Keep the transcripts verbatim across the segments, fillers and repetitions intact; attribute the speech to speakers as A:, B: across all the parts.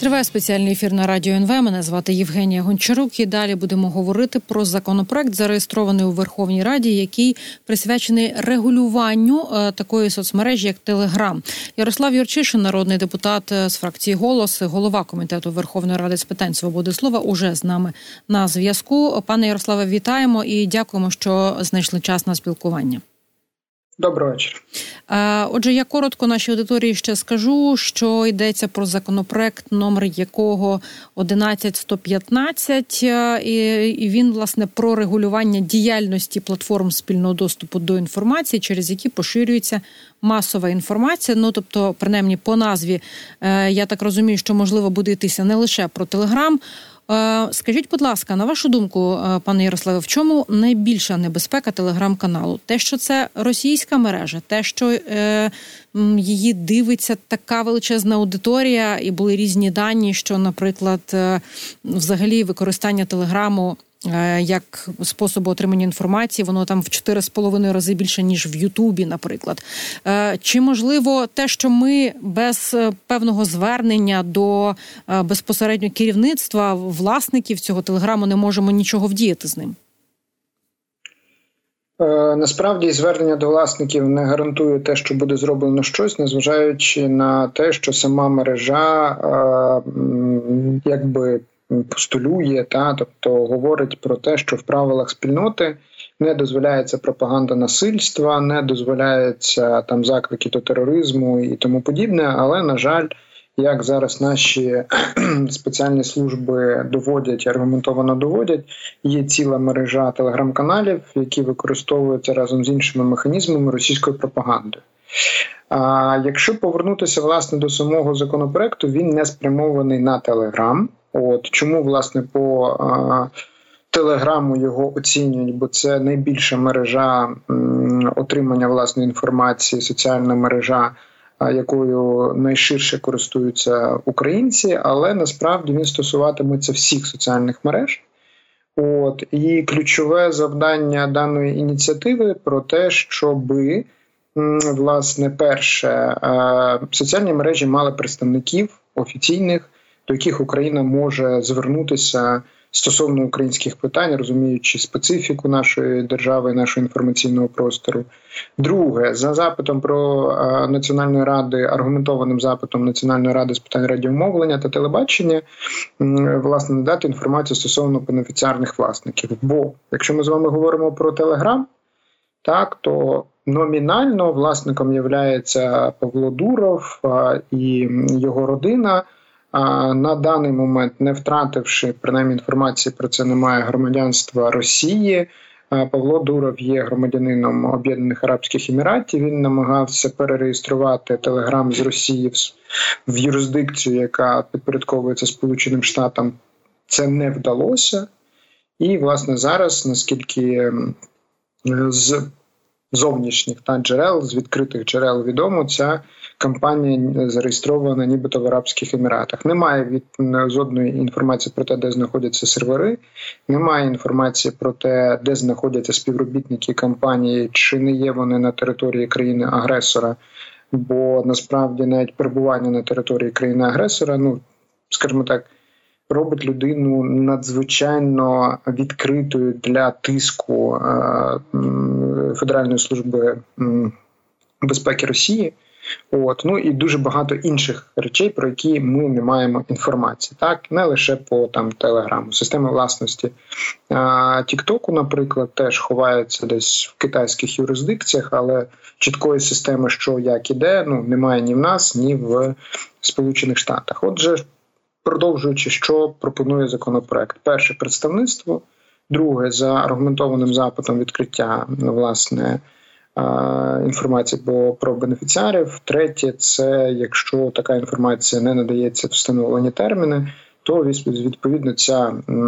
A: Триває спеціальний ефір на Радіо ен ве. Мене звати Євгенія Гончарук. І далі будемо говорити про законопроект, зареєстрований у Верховній Раді, який присвячений регулюванню е, такої соцмережі, як Телеграм. Ярослав Юрчишин, народний депутат з фракції «Голос», голова Комітету Верховної Ради з питань свободи слова, уже з нами на зв'язку. Пане Ярославе, вітаємо і дякуємо, що знайшли час на спілкування.
B: Доброго вечора.
A: Отже, я коротко нашій аудиторії ще скажу, що йдеться про законопроект, номер якого одинадцять сто п'ятнадцять, і він, власне, про регулювання діяльності платформ спільного доступу до інформації, через які поширюється масова інформація. Ну, тобто, принаймні, по назві, я так розумію, що, можливо, буде йтися не лише про Телеграм. Скажіть, будь ласка, на вашу думку, пане Ярославе, в чому найбільша небезпека Телеграм-каналу? Те, що це російська мережа, те, що е, її дивиться така величезна аудиторія, і були різні дані, що, наприклад, е, взагалі використання Телеграму е, як способу отримання інформації, воно там в чотири з половиною рази більше, ніж в Ютубі, наприклад. Е, чи, можливо, те, що ми без певного звернення до е, безпосередньо керівництва, власників цього Телеграму не можемо нічого вдіяти з ним?
B: Е, насправді, звернення до власників не гарантує те, що буде зроблено щось, незважаючи на те, що сама мережа е, якби постулює, та, тобто говорить про те, що в правилах спільноти не дозволяється пропаганда насильства, не дозволяється там заклики до тероризму і тому подібне, але, на жаль, як зараз наші спеціальні служби доводять, аргументовано доводять, є ціла мережа телеграм-каналів, які використовуються разом з іншими механізмами російської пропаганди. А якщо повернутися, власне, до самого законопроекту, він не спрямований на Телеграм. От чому, власне, по а, Телеграму його оцінюють, бо це найбільша мережа м, отримання власної інформації, соціальна мережа, а, якою найширше користуються українці, але насправді він стосуватиметься всіх соціальних мереж. От і ключове завдання даної ініціативи про те, щоби, м, власне, перше, а, соціальні мережі мали представників офіційних, до яких Україна може звернутися стосовно українських питань, розуміючи специфіку нашої держави, нашого інформаційного простору. Друге, за запитом про а, Національної ради, аргументованим запитом Національної ради з питань радіомовлення та телебачення, м, власне, надати інформацію стосовно бенефіціарних власників. Бо, якщо ми з вами говоримо про Телеграм, так, то номінально власником є Павло Дуров а, і його родина. На даний момент, не втративши, принаймні інформації про це немає, громадянства Росії, Павло Дуров є громадянином Об'єднаних Арабських Еміратів. Він намагався перереєструвати Телеграм з Росії в юрисдикцію, яка підпорядковується Сполученим Штатам. Це не вдалося. І, власне, зараз, наскільки з зовнішніх та джерел, з відкритих джерел відомо, ця компанія зареєстрована нібито в Арабських Еміратах. Немає від жодної інформації про те, де знаходяться сервери, немає інформації про те, де знаходяться співробітники компанії, чи не є вони на території країни-агресора, бо насправді навіть перебування на території країни-агресора, ну, скажімо так, робить людину надзвичайно відкритою для тиску Федеральної служби безпеки Росії. От, ну і дуже багато інших речей, про які ми не маємо інформації. Так, не лише по там Телеграму. Система власності Тіктоку, наприклад, теж ховається десь в китайських юрисдикціях, але чіткої системи, що як іде, ну немає ні в нас, ні в Сполучених Штатах. Отже, продовжуючи, що пропонує законопроект. Перше – представництво. Друге – за аргументованим запитом відкриття, власне, інформації про бенефіціарів. Третє – це якщо така інформація не надається в встановлені терміни, то відповідно ця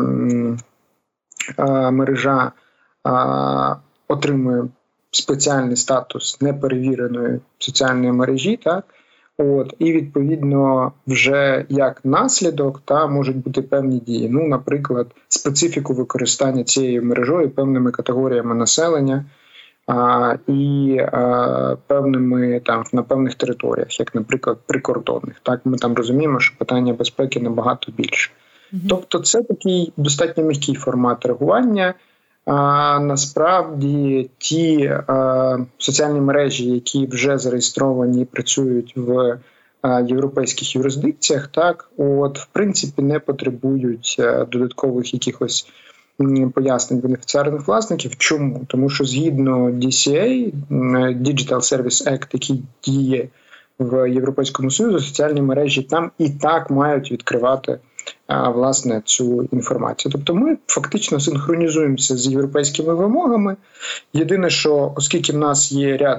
B: мережа отримує спеціальний статус неперевіреної соціальної мережі, так? От, і, відповідно, вже як наслідок та можуть бути певні дії. Ну, наприклад, специфіку використання цією мережою певними категоріями населення, а, і а, певними там на певних територіях, як, наприклад, прикордонних. Так, ми там розуміємо, що питання безпеки набагато більше. Mm-hmm. Тобто, це такий достатньо м'який формат реагування. А насправді ті а, соціальні мережі, які вже зареєстровані і працюють в а, європейських юрисдикціях, так, от в принципі не потребують а, додаткових якихось пояснень бенефіціарних власників. Чому? Тому що згідно ді сі ей, Digital Service Act, який діє в Європейському Союзі, соціальні мережі там і так мають відкривати а, власне цю інформацію. Тобто ми фактично синхронізуємося з європейськими вимогами. Єдине, що оскільки в нас є ряд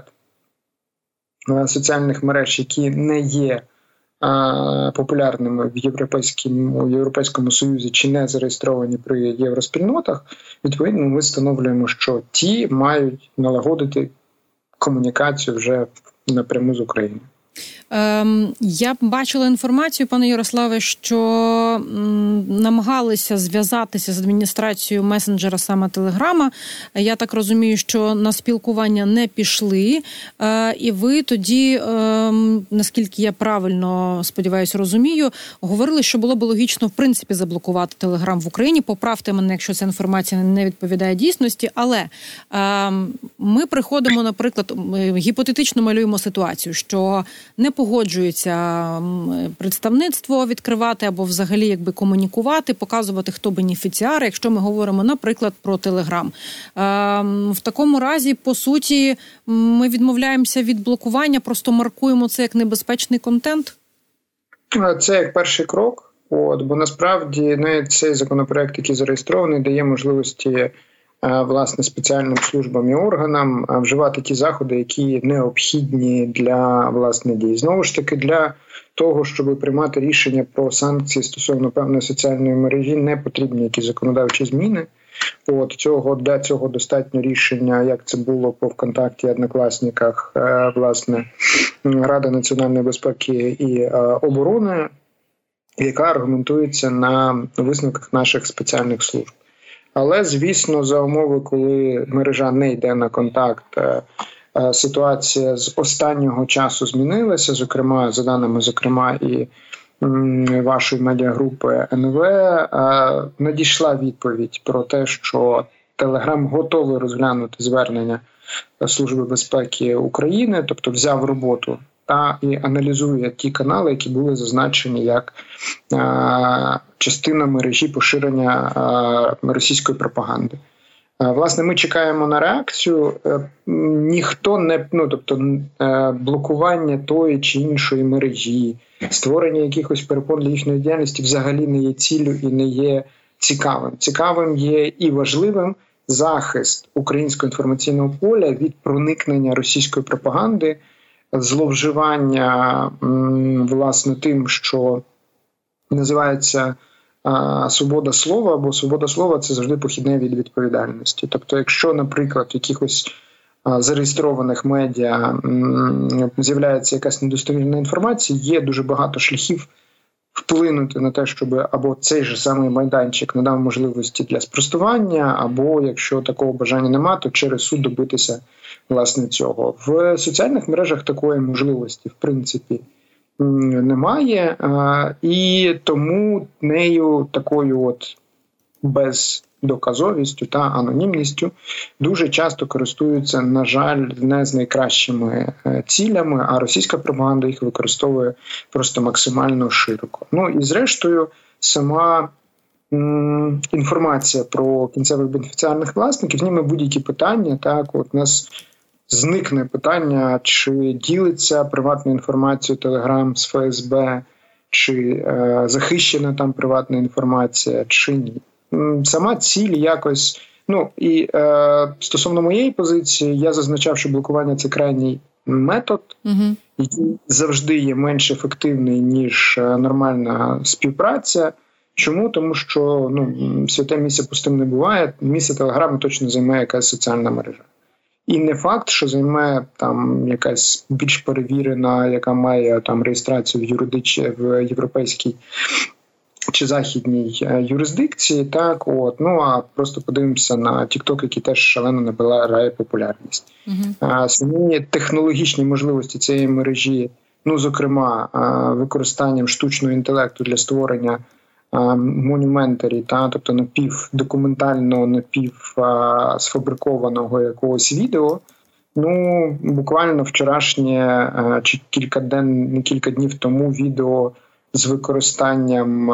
B: а, соціальних мереж, які не є а, популярними в Європейському, в Європейському Союзі чи не зареєстровані при євроспільнотах, відповідно ми встановлюємо, що ті мають налагодити комунікацію вже напряму з Україною.
A: Ем, я бачила інформацію, пане Ярославе, що м, намагалися зв'язатися з адміністрацією месенджера саме Телеграма. Я так розумію, що на спілкування не пішли. Е, і ви тоді, е, наскільки я правильно, сподіваюся, розумію, говорили, що було б логічно, в принципі, заблокувати Телеграм в Україні. Поправте мене, якщо ця інформація не відповідає дійсності. Але е, ми приходимо, наприклад, гіпотетично малюємо ситуацію, що не погоджується представництво відкривати або взагалі якби комунікувати, показувати, хто бенефіціар, якщо ми говоримо, наприклад, про Телеграм. В такому разі, по суті, ми відмовляємося від блокування, просто маркуємо це як небезпечний контент?
B: Це як перший крок, от, бо насправді навіть цей законопроект, який зареєстрований, дає можливості власне спеціальним службам і органам вживати ті заходи, які необхідні для власне дій. Знову ж таки, для того, щоб приймати рішення про санкції стосовно певної соціальної мережі, не потрібні якісь законодавчі зміни. От цього для цього достатньо рішення, як це було по ВКонтакті, Однокласниках, власне Рада національної безпеки і оборони, яка аргументується на висновках наших спеціальних служб. Але, звісно, за умови, коли мережа не йде на контакт, ситуація з останнього часу змінилася, зокрема, за даними, зокрема, і вашої медіагрупи ен ве, надійшла відповідь про те, що Телеграм готовий розглянути звернення Служби безпеки України, тобто взяв роботу та і аналізує ті канали, які були зазначені як а, частина мережі поширення а, російської пропаганди. А, власне, ми чекаємо на реакцію. А, ніхто не, ну, тобто а, блокування тої чи іншої мережі, створення якихось перепон для їхньої діяльності взагалі не є ціллю і не є цікавим. Цікавим є і важливим захист українського інформаційного поля від проникнення російської пропаганди, зловживання, власне, тим, що називається а, свобода слова, або свобода слова – це завжди похідне від відповідальності. Тобто, якщо, наприклад, в якихось а, зареєстрованих медіа м, з'являється якась недостовірна інформація, є дуже багато шляхів вплинути на те, щоб або цей же самий майданчик надав можливості для спростування, або, якщо такого бажання немає, то через суд добитися власне цього. В соціальних мережах такої можливості, в принципі, немає, і тому нею такою от бездоказовістю та анонімністю дуже часто користуються, на жаль, не з найкращими цілями, а російська пропаганда їх використовує просто максимально широко. Ну і зрештою, сама м, інформація про кінцевих бенефіціарних власників, німи будь-які питання, так, от у нас зникне питання, чи ділиться приватну інформацію Телеграм з еф ес бе, чи е, захищена там приватна інформація, чи ні. Сама ціль якось, ну і е, стосовно моєї позиції, я зазначав, що блокування – це крайній метод, угу. який завжди є менш ефективний, ніж нормальна співпраця. Чому? Тому що ну, святе місце пустим не буває, місце Телеграму точно займає якась соціальна мережа. І не факт, що займе там якась більш перевірена, яка має там реєстрацію в юридичній, в європейській чи західній юрисдикції, так, от, ну, а просто подивимося на TikTok, який теж шалено набирає популярність. Uh-huh. Самі технологічні можливості цієї мережі, ну, зокрема, використанням штучного інтелекту для створення монюментарі, та, тобто напівдокументального, напівсфабрикованого якогось відео, ну, буквально вчорашнє чи кілька ден, кілька днів тому відео з використанням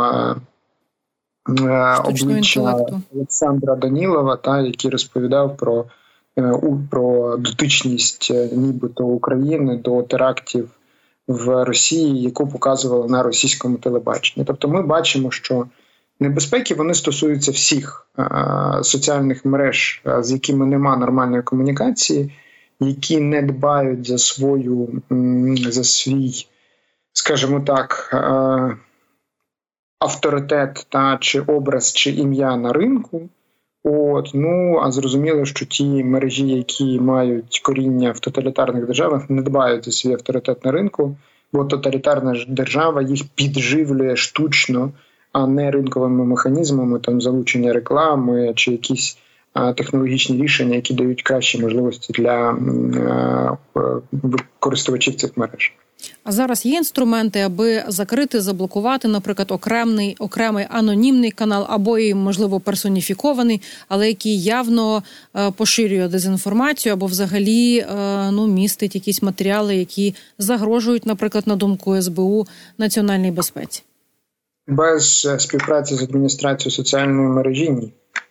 B: обличчя Олександра Данілова, та, який розповідав про, про дотичність нібито України до терактів в Росії, яку показували на російському телебаченні. Тобто ми бачимо, що небезпеки вони стосуються всіх соціальних мереж, з якими нема нормальної комунікації, які не дбають за свою, за свій, скажімо так, авторитет та чи образ, чи ім'я на ринку. От, ну, а зрозуміло, що ті мережі, які мають коріння в тоталітарних державах, не дбають за свій авторитет на ринку, бо тоталітарна держава їх підживлює штучно, а не ринковими механізмами, там, залучення реклами чи якісь а, технологічні рішення, які дають кращі можливості для а, користувачів цих мереж.
A: А зараз є інструменти, аби закрити, заблокувати, наприклад, окремий, окремий анонімний канал, або і, можливо, персоніфікований, але який явно е, поширює дезінформацію, або взагалі е, ну, містить якісь матеріали, які загрожують, наприклад, на думку ес бе у, національній безпеці?
B: Без співпраці з адміністрацією соціальної мережі – ні.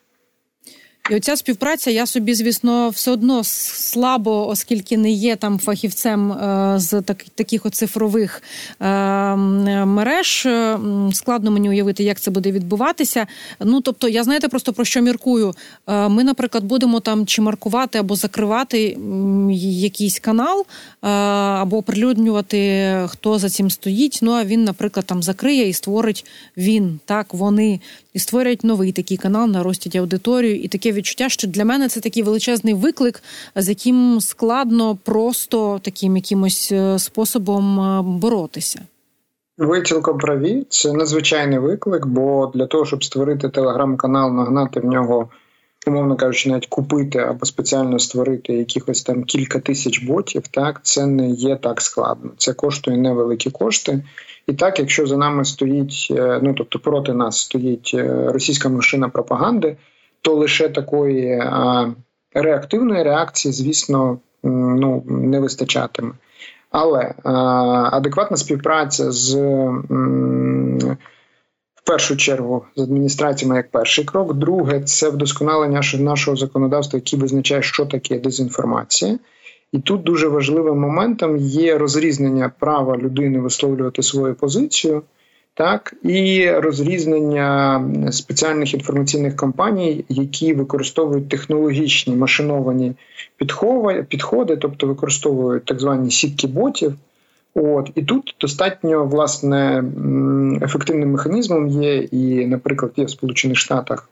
A: І оця співпраця, я собі, звісно, все одно слабо, оскільки не є там фахівцем е, з так, таких от цифрових е, мереж, е, складно мені уявити, як це буде відбуватися. Ну, тобто, я, знаєте, просто про що міркую. Е, ми, наприклад, будемо там чи маркувати або закривати м, якийсь канал, е, або оприлюднювати, хто за цим стоїть, ну, а він, наприклад, там закриє і створить він, так, вони, і створять новий такий канал, наростять аудиторію, і таке відчуття, що для мене це такий величезний виклик, з яким складно просто таким якимось способом боротися.
B: Ви цілком праві. Це надзвичайний виклик, бо для того, щоб створити телеграм-канал, нагнати в нього, умовно кажучи, навіть купити або спеціально створити якихось там кілька тисяч ботів, так, це не є так складно. Це коштує невеликі кошти. І так, якщо за нами стоїть, ну, тобто проти нас стоїть російська машина пропаганди, то лише такої а, реактивної реакції, звісно, ну, не вистачатиме. Але а, адекватна співпраця з, м, в першу чергу, з адміністраціями як перший крок. Друге, це вдосконалення нашого законодавства, яке визначає, що таке дезінформація. І тут дуже важливим моментом є розрізнення права людини висловлювати свою позицію, так, і розрізнення спеціальних інформаційних кампаній, які використовують технологічні машиновані підходи, тобто використовують так звані сітки ботів. От, і тут достатньо, власне, ефективним механізмом є, і, наприклад, є в Сполучених Штатах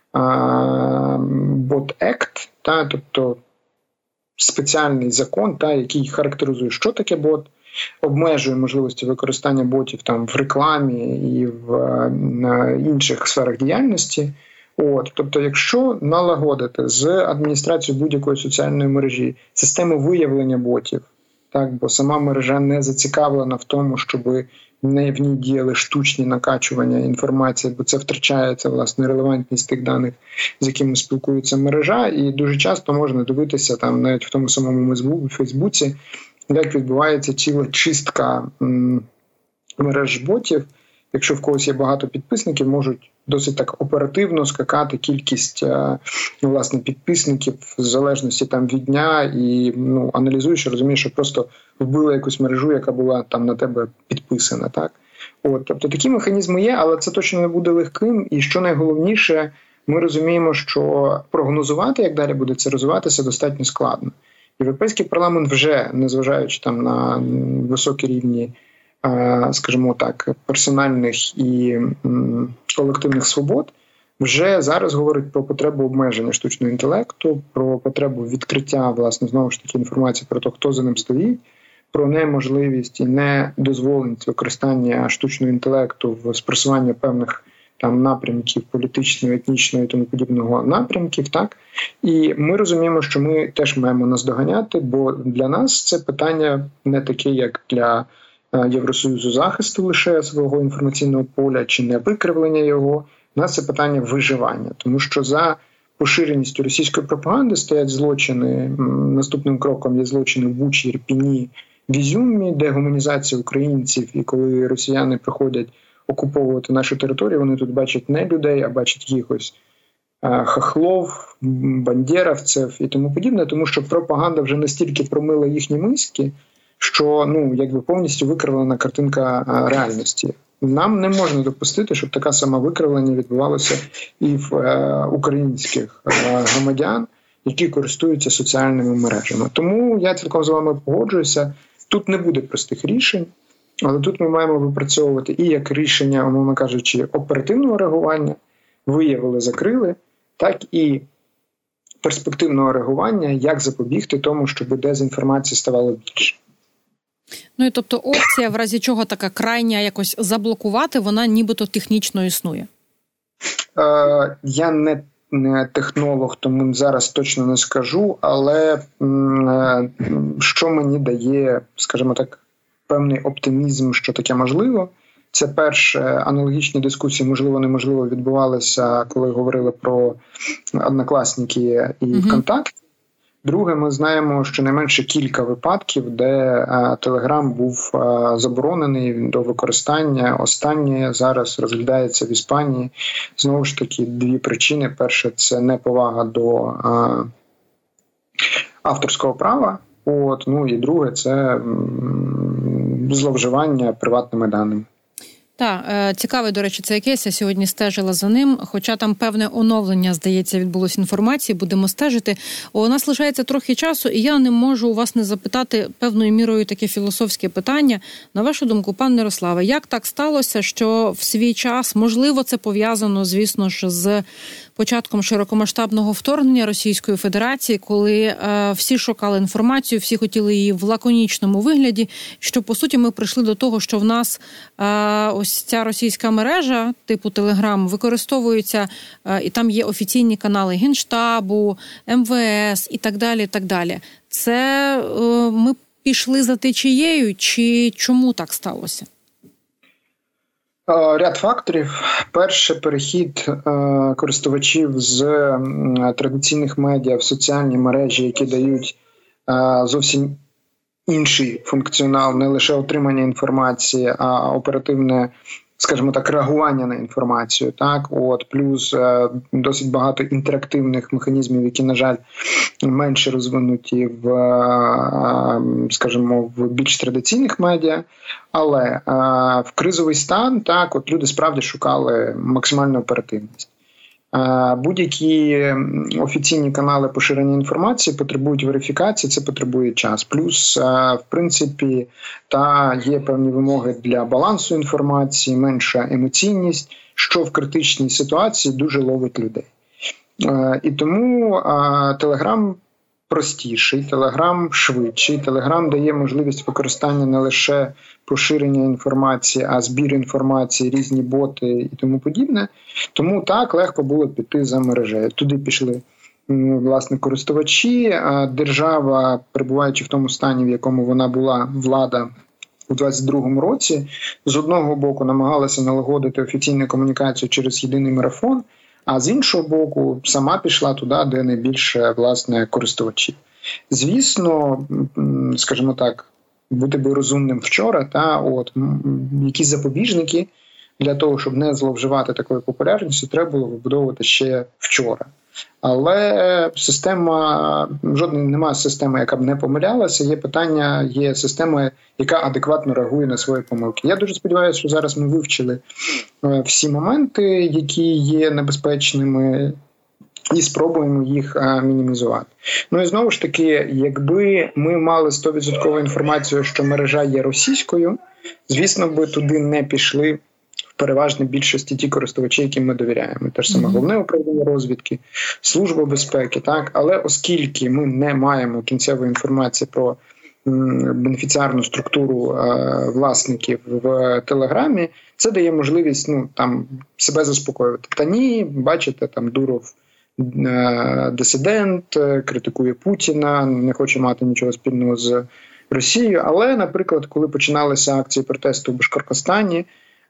B: Bot Act, та, тобто спеціальний закон, та, який характеризує, що таке бот, обмежує можливості використання ботів там в рекламі і в на інших сферах діяльності. От, тобто, якщо налагодити з адміністрацією будь-якої соціальної мережі систему виявлення ботів, так, бо сама мережа не зацікавлена в тому, щоб не в ній діяли штучні накачування інформації, бо це втрачається, власне, релевантність тих даних, з якими спілкується мережа, і дуже часто можна дивитися там навіть в тому самому Фейсбуці, як відбувається ціла чистка м, мереж ботів. Якщо в когось є багато підписників, можуть досить так оперативно скакати кількість е, власне підписників в залежності там від дня, і ну, аналізуєш, розумієш, що просто вбили якусь мережу, яка була там на тебе підписана. Так? От, тобто такі механізми є, але це точно не буде легким. І що найголовніше, ми розуміємо, що прогнозувати, як далі буде це розвиватися, достатньо складно. Європейський парламент вже, незважаючи там на високі рівні, скажімо так, персональних і колективних свобод, вже зараз говорить про потребу обмеження штучного інтелекту, про потребу відкриття, власне, знову ж таки, інформації про те, хто за ним стоїть. про неможливість і недозволеність використання штучного інтелекту в спросуванні певних там напрямків політичного, етнічного і тому подібного напрямків, так? І ми розуміємо, що ми теж маємо наздоганяти, бо для нас це питання не таке, як для Євросоюзу захисту лише свого інформаційного поля чи не викривлення його. У нас це питання виживання, тому що за поширеністю російської пропаганди стоять злочини. Наступним кроком є злочини в Бучі, Ірпіні, в Ізюмі, дегуманізація українців, і коли росіяни приходять окуповувати нашу територію, вони тут бачать не людей, а бачать якихось хахлов, бандєровців і тому подібне, тому що пропаганда вже настільки промила їхні мізки, що, ну, якби повністю викривлена картинка реальності. Нам не можна допустити, щоб така сама викривлення відбувалося і в е, українських е, громадян, які користуються соціальними мережами. Тому я цілком з вами погоджуюся. Тут не буде простих рішень, але тут ми маємо випрацьовувати і як рішення, умовно кажучи, оперативного реагування, виявили, закрили, так і перспективного реагування, як запобігти тому, щоб дезінформації ставало більше.
A: Ну і тобто опція, в разі чого така крайня якось заблокувати, вона нібито технічно існує?
B: Е, я не, не технолог, тому зараз точно не скажу, але е, що мені дає, скажімо так, певний оптимізм, що таке можливо. Це перше, аналогічні дискусії, можливо-неможливо, відбувалися, коли говорили про однокласники і mm-hmm. ВКонтакті. Друге, ми знаємо щонайменше кілька випадків, де Телеграм був а, заборонений до використання. Останнє зараз розглядається в Іспанії. Знову ж таки, дві причини. Перше – це неповага до а, авторського права. От, ну і друге – це м, зловживання приватними даними.
A: Так, цікавий, до речі, цей кейс, я сьогодні стежила за ним, хоча там певне оновлення, здається, відбулося інформації, будемо стежити. У нас лишається трохи часу, і я не можу у вас не запитати певною мірою таке філософське питання. На вашу думку, пан Мирославе, як так сталося, що в свій час, можливо, це пов'язано, звісно ж, з початком широкомасштабного вторгнення Російської Федерації, коли е, всі шукали інформацію, всі хотіли її в лаконічному вигляді, що, по суті, ми прийшли до того, що в нас е, ось ця російська мережа, типу Телеграм, використовується, е, і там є офіційні канали Генштабу, ем ве ес і так далі, і так далі. Це е, ми пішли за течією, чи чому так сталося?
B: Ряд факторів. Перше, перехід е, користувачів з е, традиційних медіа в соціальні мережі, які дають е, зовсім інший функціонал, не лише отримання інформації, а оперативне, скажімо так, реагування на інформацію. Так, от плюс е, досить багато інтерактивних механізмів, які, на жаль, менше розвинуті в, е, скажімо, в більш традиційних медіа. Але е, в кризовий стан, так, от люди справді шукали максимальну оперативність. Е, будь-які офіційні канали поширення інформації потребують верифікації, це потребує час. Плюс, е, в принципі, та є певні вимоги для балансу інформації, менша емоційність, що в критичній ситуації дуже ловить людей. Е, і тому е, Телеграм простіший, Телеграм швидший, Телеграм дає можливість використання не лише поширення інформації, а збір інформації, різні боти і тому подібне. Тому так, легко було піти за мережею. Туди пішли, власне, користувачі. Держава, перебуваючи в тому стані, в якому вона була, влада, у двадцять другому році, з одного боку намагалася налагодити офіційну комунікацію через єдиний марафон, а з іншого боку, сама пішла туди, де найбільше, власне, користувачів. Звісно, скажімо так, бути би розумним вчора, та от якісь запобіжники для того, щоб не зловживати такою популярністю, треба було вибудовувати ще вчора. Але система, жодної немає системи, яка б не помилялася. Є питання, є система, яка адекватно реагує на свої помилки. Я дуже сподіваюся, що зараз ми вивчили всі моменти, які є небезпечними, і спробуємо їх мінімізувати. Ну і знову ж таки, якби ми мали сто відсотків інформацію, що мережа є російською, звісно би туди не пішли в переважній більшості ті користувачі, яким ми довіряємо. Те ж саме Головне управління розвідки, Служба безпеки, так? Але оскільки ми не маємо кінцевої інформації про бенефіціарну структуру власників в Телеграмі, це дає можливість ну, там, себе заспокоювати. Та ні, бачите, там Дуров дисидент, критикує Путіна, не хоче мати нічого спільного з Росією. Але, наприклад, коли починалися акції протесту в Башкортостані,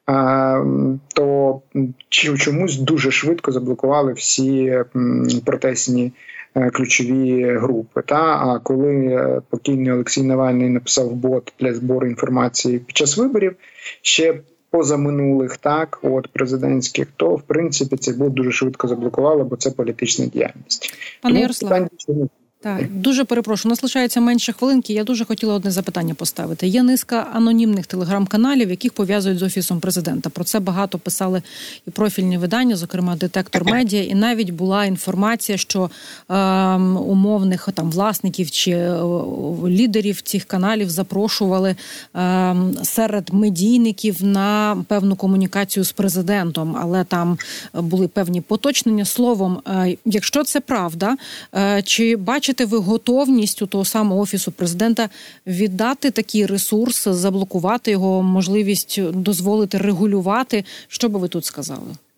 B: то чомусь дуже швидко заблокували всі протестні ключові групи. Та? А коли покійний Олексій Навальний написав бот для збору інформації під час виборів, ще позаминулих, так, от президентських, то, в принципі, цей бот дуже швидко заблокували, бо це політична діяльність.
A: Пане Ярославе, так, дуже перепрошую, у нас лишається менше хвилинки. Я дуже хотіла одне запитання поставити. Є низка анонімних телеграм-каналів, яких пов'язують з Офісом президента. Про це багато писали і профільні видання, зокрема «Детектор Медіа», і навіть була інформація, що е, умовних там власників чи е, лідерів цих каналів запрошували е, серед медійників на певну комунікацію з президентом, але там були певні поточнення. Словом, е, якщо це правда, е, чи бачите ви готовність у того самого Офісу президента віддати такий ресурс, заблокувати його, можливість дозволити регулювати? Що би ви тут сказали?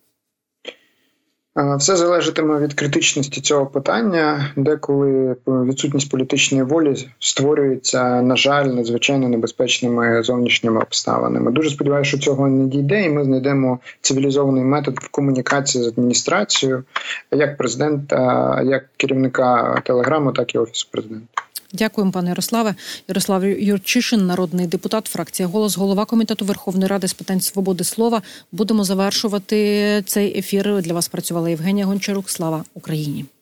B: Все залежатиме від критичності цього питання. Деколи відсутність політичної волі створюється, на жаль, надзвичайно небезпечними зовнішніми обставинами. Дуже сподіваюся, що цього не дійде, і ми знайдемо цивілізований метод в комунікації з адміністрацією, як президента, як керівника Телеграму, так і Офісу президента. Дякуємо,
A: пане Ярославе. Ярослав Юрчишин, народний депутат, фракція «Голос», голова Комітету Верховної Ради з питань свободи слова. Будемо завершувати цей ефір. Для вас працювала Євгенія Гончарук. Слава Україні!